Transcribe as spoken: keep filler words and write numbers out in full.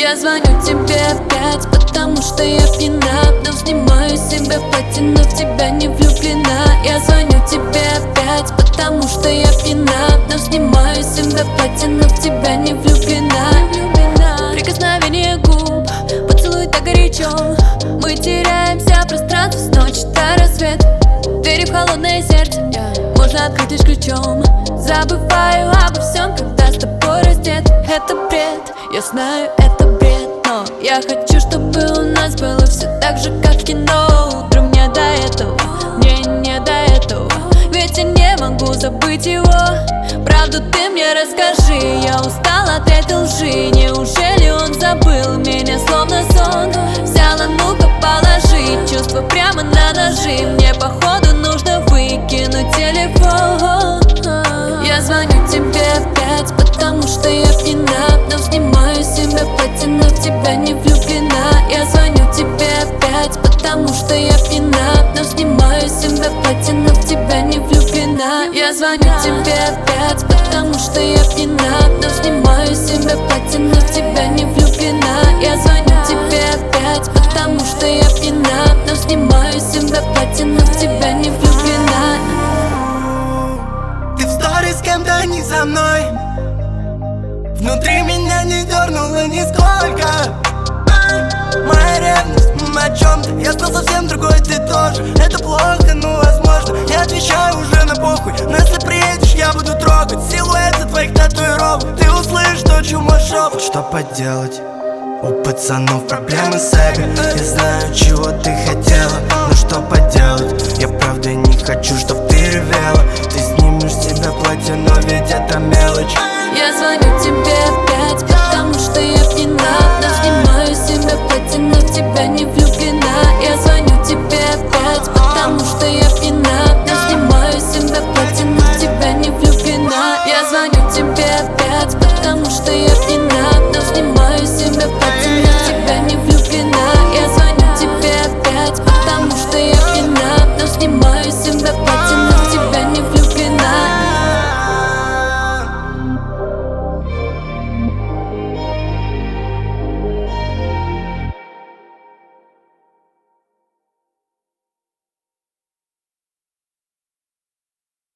Я звоню тебе опять, потому что я пьяна, но снимаю себя в платье, но в тебя не влюблена. Я звоню тебе опять, потому что я пьяна, но снимаю себя в платье, но в тебя не влюблена. Прикосновение губ, поцелуй так горячо, мы теряемся в пространстве с ночи до рассвета. Двери в холодное сердце можно открыть лишь ключом. Забываю обо всем, когда с тобой раздет. Это бред, я знаю, это бред, но я хочу, чтобы у нас было все так же, как в кино. Утром мне до этого, мне не до этого, ведь я не могу забыть его. Правду ты мне расскажи, я устала от этой лжи. Неужели он забыл меня, словно сон? Взяла, ну-ка положи чувства прямо на ножи. Мне походу нужно выкинуть телефон. Я звоню тебе опять, потому что я пьяна, но снимаю себя в платье, но в тебя не влюблена. Я звоню тебе опять, потому что я пьяна, но снимаю себя в платье, но в тебя не влюблена. Я звоню тебе опять, потому что я пьяна, но снимаю себя в платье, но в тебя не влюблена. Я звоню тебе опять, потому что я пьяна, но снимаю себя в платье, но в тебя не влюблена. Ты в сторис с кем-то, не со мной. Внутри меня не дернуло нисколько. Моя ревность, м, о чем-то. Я стал совсем другой, ты тоже. Это плохо, ну возможно. Я отвечаю уже на похуй, но если приедешь, я буду трогать силуэты твоих татуировок. Ты услышишь то, чему шепот. Что поделать? У пацанов проблемы с эго. Я знаю, чего ты хотела, но что поделать? Я правда не хочу, чтоб ты ревела. Ты снимешь с себя платье, но ведь это мелочь. Я звоню тебе опять,